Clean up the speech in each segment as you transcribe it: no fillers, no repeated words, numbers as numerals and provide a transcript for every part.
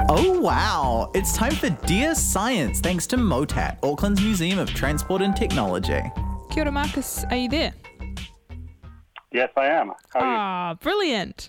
Oh wow! It's time for Dear Science, thanks to MOTAT, Auckland's Museum of Transport and Technology. Kia ora, Marcus. Are you there? Yes, I am. How are Ah, brilliant.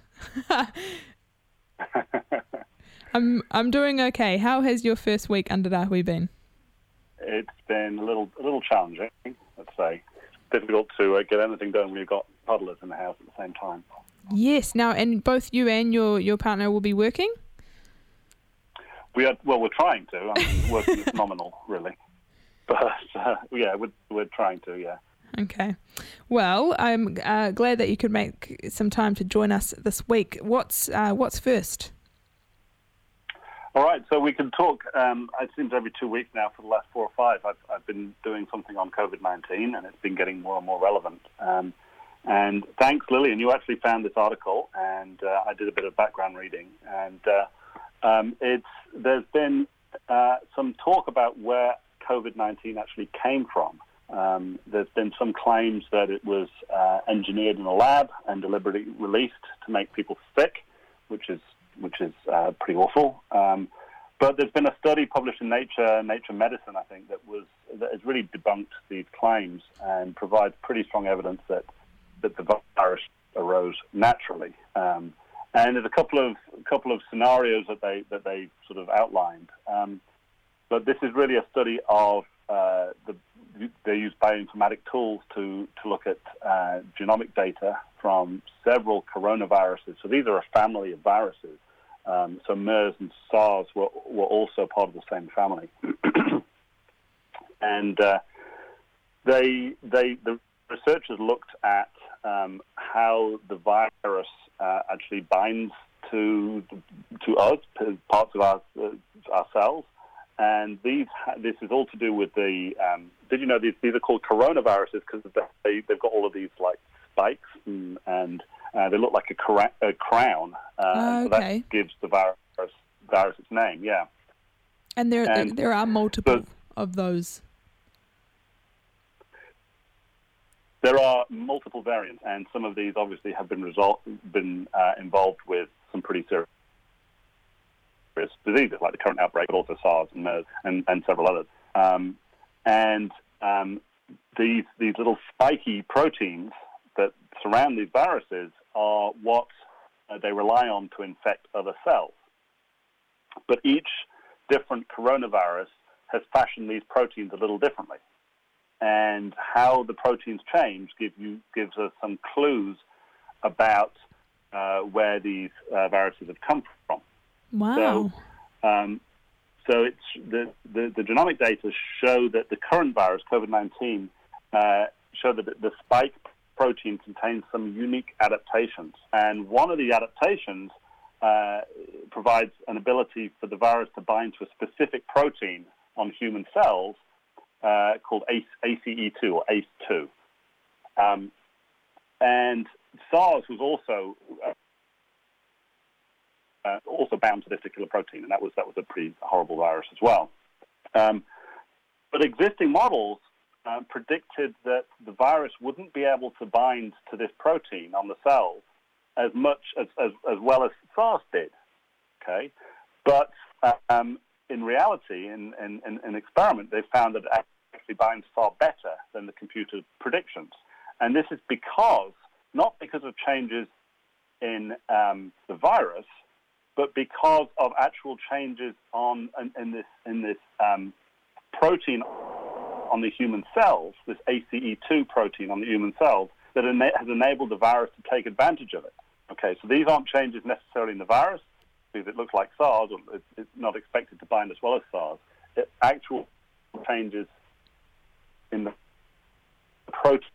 I'm doing okay. How has your first week under Rahui been? you? It's been a little challenging, let's say. Difficult to get anything done when you've got toddlers in the house at the same time. Yes. Now, and both you and your partner will be working? We're trying to. I mean, working is nominal, really. But, we're trying to, yeah. Okay. Well, I'm glad that you could make some time to join us this week. What's first? All right, so we can talk, it seems every 2 weeks now for the last 4 or 5, I've been doing something on COVID-19, and it's been getting more and more relevant. And thanks, Lillian, you actually found this article, and I did a bit of background reading. And there's been some talk about where COVID-19 actually came from. There's been some claims that it was engineered in a lab and deliberately released to make people sick, which is pretty awful. But there's been a study published in Nature Medicine, I think, that has really debunked these claims and provides pretty strong evidence that the virus arose naturally. And there's a couple of scenarios that they sort of outlined. But this is really a study of they use bioinformatic tools to look at genomic data from several coronaviruses. So these are a family of viruses. So MERS and SARS were also part of the same family. And the researchers looked at how the virus actually binds to us, parts of our cells. And this is all to do with the. Did you know these are called coronaviruses because they've got all of these like spikes and they look like a crown. So that gives the virus its name. Yeah. And there are multiple of those. There are multiple variants, and some of these obviously have been involved with some pretty serious diseases like the current outbreak, but also SARS and MERS and several others. These little spiky proteins that surround these viruses are what they rely on to infect other cells. But each different coronavirus has fashioned these proteins a little differently. And how the proteins change gives us some clues about where these viruses have come from. Wow. So it's the genomic data show that the current virus, COVID-19, show that the spike protein contains some unique adaptations. And one of the adaptations provides an ability for the virus to bind to a specific protein on human cells called ACE2 or ACE2. And SARS was also bound to this particular protein, and that was a pretty horrible virus as well. But existing models predicted that the virus wouldn't be able to bind to this protein on the cells as much as well as SARS did. Okay, but in reality, in an experiment, they found that it actually binds far better than the computer predictions, and this is not because of changes in the virus, but because of actual changes in this protein on the human cells, this ACE2 protein on the human cells, that has enabled the virus to take advantage of it. Okay, so these aren't changes necessarily in the virus, because it looks like SARS, or it's not expected to bind as well as SARS. It's actual changes in the protein.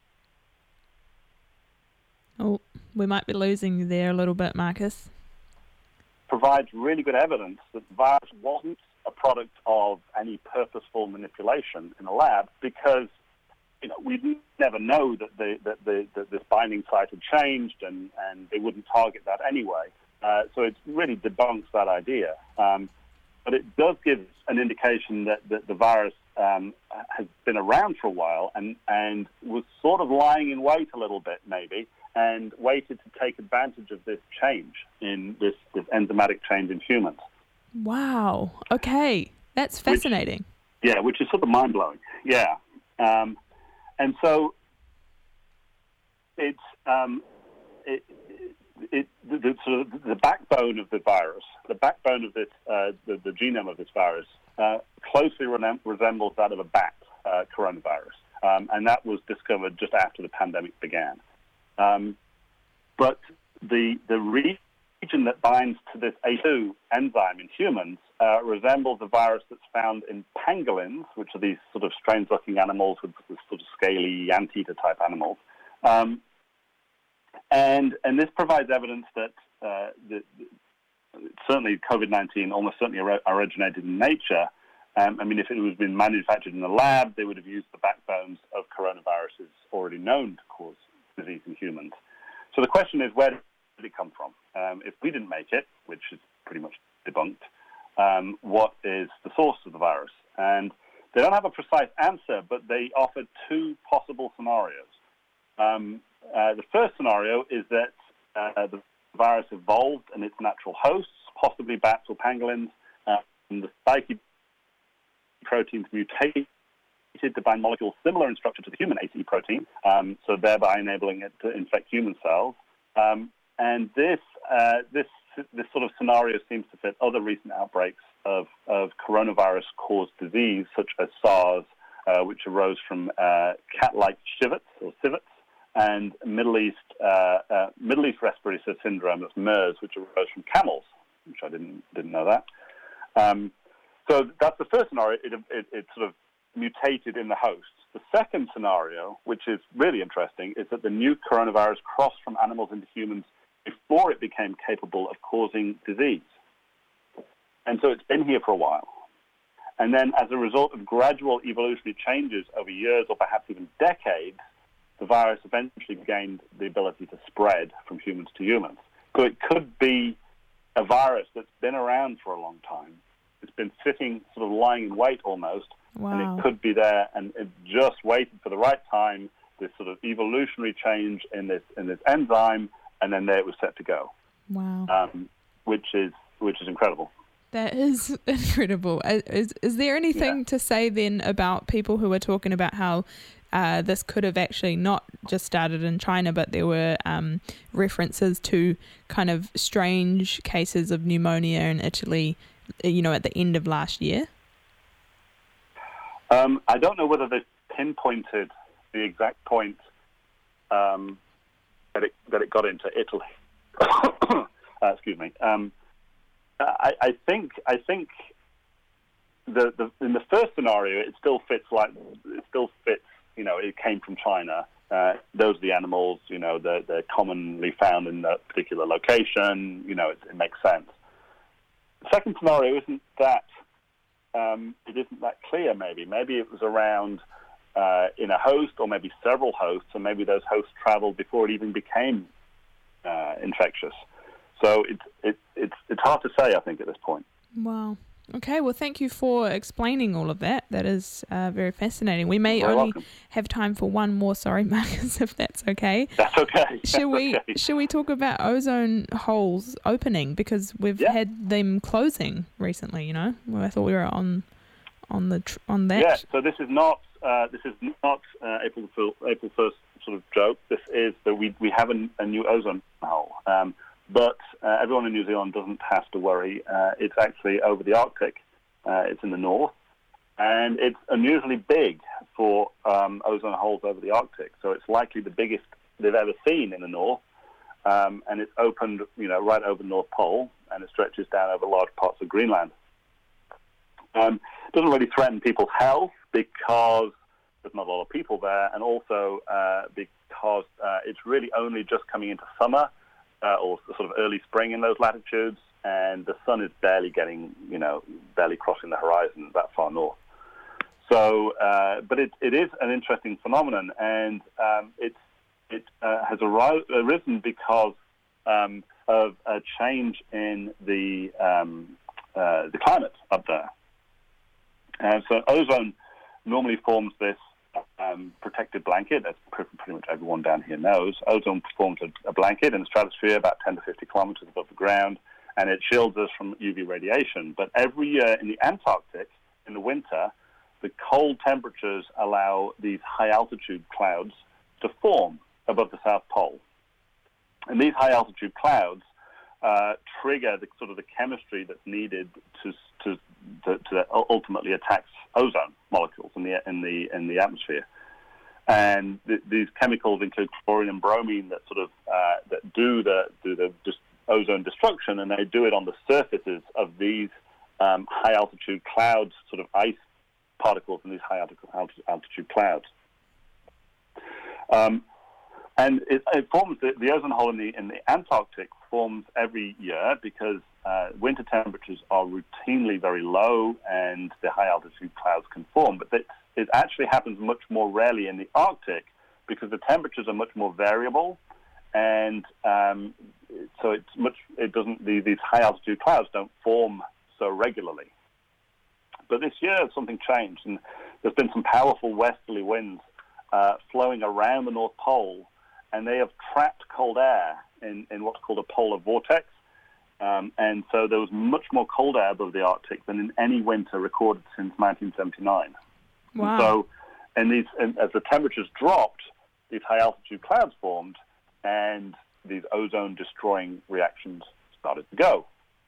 Oh, we might be losing you there a little bit, Marcus. Provides really good evidence that the virus wasn't a product of any purposeful manipulation in a lab, because we never know that this binding site had changed, and they wouldn't target that anyway. So it really debunks that idea. But it does give an indication that the virus has been around for a while and was sort of lying in wait a little bit, maybe, and waited to take advantage of this change in this enzymatic change in humans. Wow. Okay. That's fascinating. Which is sort of mind-blowing. Yeah. And so it's the backbone of the virus, the backbone of this, the genome of this virus, closely resembles that of a bat coronavirus, and that was discovered just after the pandemic began. But the region that binds to this A2 enzyme in humans resembles a virus that's found in pangolins, which are these sort of strange-looking animals with sort of scaly anteater-type animals. And this provides evidence that certainly COVID-19 almost certainly originated in nature. I mean, if it was been manufactured in a lab, they would have used the backbones of coronaviruses already known to cause disease in humans. So the question is, where did it come from? If we didn't make it, which is pretty much debunked, what is the source of the virus? And they don't have a precise answer, but they offer two possible scenarios. The first scenario is that the virus evolved in its natural hosts, possibly bats or pangolins, and the spike proteins mutated to bind molecules similar in structure to the human ACE protein, so thereby enabling it to infect human cells. And this sort of scenario seems to fit other recent outbreaks of coronavirus-caused disease, such as SARS, which arose from cat-like civets, and Middle East respiratory syndrome, that's MERS, which arose from camels, which I didn't know that. So that's the first scenario. It sort of mutated in the host. The second scenario, which is really interesting, is that the new coronavirus crossed from animals into humans before it became capable of causing disease. And so it's been here for a while. And then as a result of gradual evolutionary changes over years or perhaps even decades, the virus eventually gained the ability to spread from humans to humans. So it could be a virus that's been around for a long time. It's been sitting, sort of lying in wait almost, Wow. and it could be there, and it just waited for the right time, this sort of evolutionary change in this enzyme, and then there it was set to go. Wow. Which is incredible. That is incredible. Is there anything to say then about people who are talking about how this could have actually not just started in China, but there were references to kind of strange cases of pneumonia in Italy, at the end of last year? I don't know whether they pinpointed the exact point that it got into Italy. Excuse me. I think in the first scenario it still fits. It came from China. Those are the animals. They're commonly found in that particular location. It makes sense. The second scenario isn't that. It isn't that clear. Maybe it was around in a host, or maybe several hosts, and maybe those hosts traveled before it even became infectious. So it's hard to say, I think, at this point. Wow. Okay, well, thank you for explaining all of that. That is very fascinating. We may You're only welcome. have time for one more, sorry, Marcus, if that's okay. That's okay. Should we talk about ozone holes opening, because we've had them closing recently? I thought we were on that. Yeah. So this is not April 1st sort of joke. This is that we have a new ozone hole. But everyone in New Zealand doesn't have to worry. It's actually over the Arctic. It's in the north. And it's unusually big for ozone holes over the Arctic. So it's likely the biggest they've ever seen in the north. And it's opened, right over the North Pole, and it stretches down over large parts of Greenland. It doesn't really threaten people's health because there's not a lot of people there, and also because it's really only just coming into summer, or sort of early spring in those latitudes, and the sun is barely crossing the horizon that far north. So, but it is an interesting phenomenon, and it has arisen because of a change in the climate up there. And so ozone normally forms this protected blanket, as pretty much everyone down here knows. Ozone forms a blanket in the stratosphere about 10 to 50 kilometers above the ground, and it shields us from UV radiation. But every year in the Antarctic, in the winter, the cold temperatures allow these high-altitude clouds to form above the South Pole. And these high-altitude clouds trigger the sort of the chemistry that's needed to ultimately attack ozone molecules in the atmosphere. And these chemicals include chlorine and bromine that sort of that do the ozone destruction, and they do it on the surfaces of these high-altitude clouds, sort of ice particles in these high-altitude clouds. And it forms the ozone hole in the Antarctic forms every year because winter temperatures are routinely very low and the high-altitude clouds can form. But it actually happens much more rarely in the Arctic because the temperatures are much more variable, and so these high-altitude clouds don't form so regularly. But this year something changed, and there's been some powerful westerly winds flowing around the North Pole, and they have trapped cold air in what's called a polar vortex. And so there was much more cold air above the Arctic than in any winter recorded since 1979. Wow. So, as the temperatures dropped, these high-altitude clouds formed, and these ozone-destroying reactions started to go.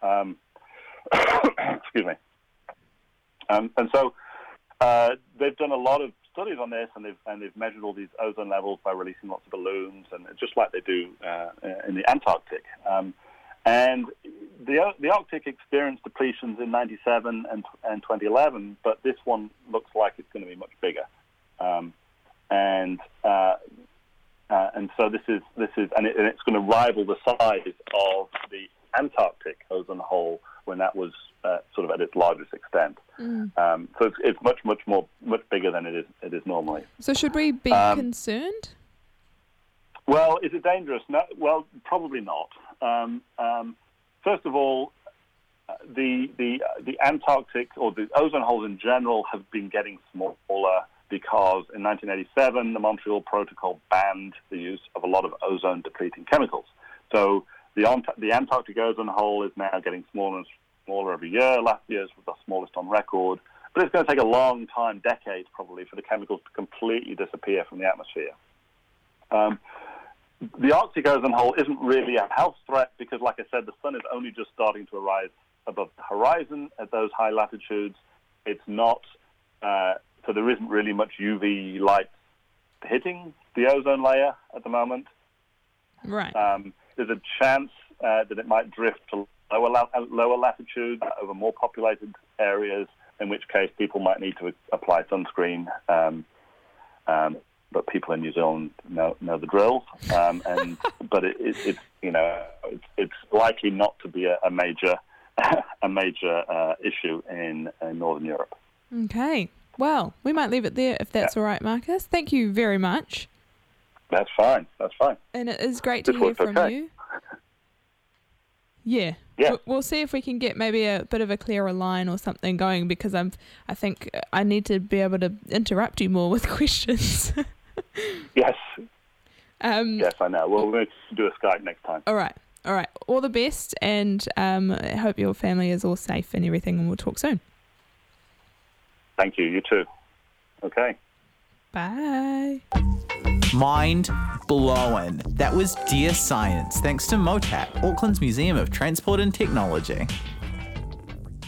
Excuse me. And so they've done a lot of studies on this, and they've measured all these ozone levels by releasing lots of balloons, and just like they do in the Antarctic. And the Arctic experienced depletions in '97 and 2011, but this one looks like it's going to be much bigger. And so this is and it's going to rival the size of the Antarctic ozone hole when that was sort of at its largest extent. So it's much bigger than it is normally. So should we be concerned? Well, is it dangerous? No. Well, probably not. First of all, the Antarctic, or the ozone holes in general, have been getting smaller because in 1987 the Montreal Protocol banned the use of a lot of ozone-depleting chemicals. So the Antarctic ozone hole is now getting smaller and smaller every year. Last year's was the smallest on record. But it's going to take a long time, decades probably, for the chemicals to completely disappear from the atmosphere. The Arctic ozone hole isn't really a health threat because, like I said, the sun is only just starting to arise above the horizon at those high latitudes. It's not, so there isn't really much UV light hitting the ozone layer at the moment. Right. There's a chance that it might drift to lower latitudes over more populated areas, in which case people might need to apply sunscreen. But people in New Zealand know the drills, but it's likely not to be a major issue in Northern Europe. Okay, well, we might leave it there if that's all right, Marcus. Thank you very much. That's fine. And it is great to hear from you. Yeah. We'll see if we can get maybe a bit of a clearer line or something going, because I think I need to be able to interrupt you more with questions. Yes. Yes, I know. Well, we're going to do a Skype next time. All right. All the best, and I hope your family is all safe and everything, and we'll talk soon. Thank you. You too. Okay. Bye. Mind blown. That was Dear Science, thanks to MOTAT, Auckland's Museum of Transport and Technology.